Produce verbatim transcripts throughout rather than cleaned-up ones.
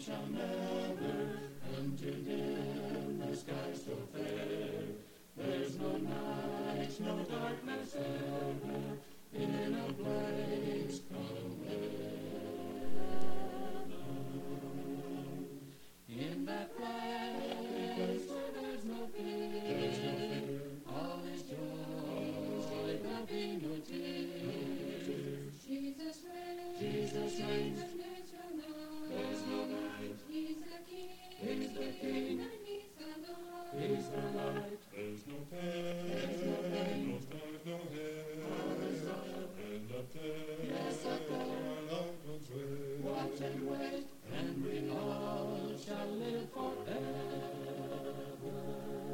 shall never come to dim the sky so fair. There's no night, no darkness ever in a place called heaven. In that place where there's no fear, all is joy, there'll be no tears. Jesus reigns, Jesus reigns, and there's no night. There's no night. He's the King, He's the King, and He's the Lord. He's the light. There's no pain, There's no pain, no strife, no hate. all is love. And up there, Yes, up there, our loved ones wait. watch and wait, and we all shall live forever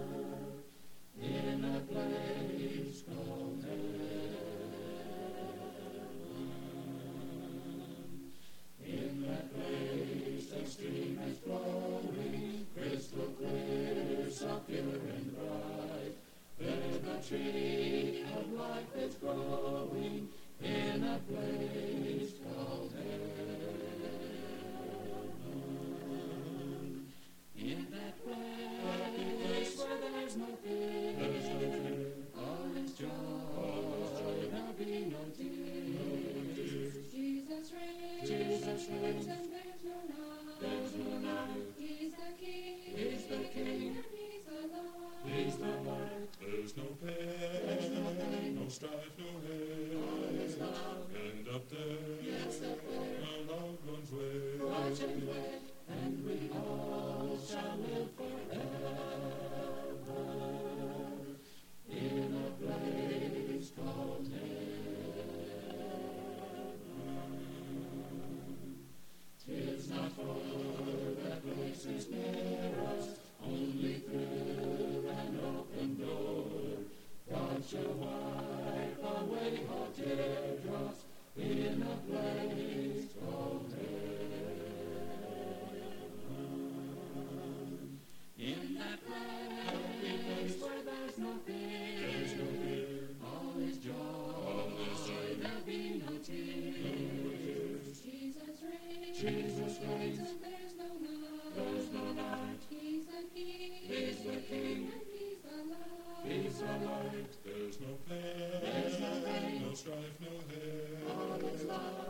in a place called heaven. In that place a stream is flowing, crystal clear, so pure and bright. There the tree of life is growing in a place called heaven. In that place where there's no fear, all is joy, there'll be no tears. Jesus reigns, Jesus reigns, and there's no night. there's no night. He's the King, He's the King, and He's the Lord. He's the light. There's no pain, There's no pain, no strife, no hate. all is love. And up there, Yes, up there, our loved ones wait. watch and wait, and we all shall live forever in a place called heaven. 'Tis not for that place is near us, only through an open door. God shall wipe away all teardrops in a place called heaven. In that place where there's no fear, all is joy, there'll be no tears. Jesus reigns, Jesus reigns, and there's no night. there's no night. He's the King, He's the King, and He's the Lord. He's the light. There's no pain, There's no pain, no strife, no hate. all is love.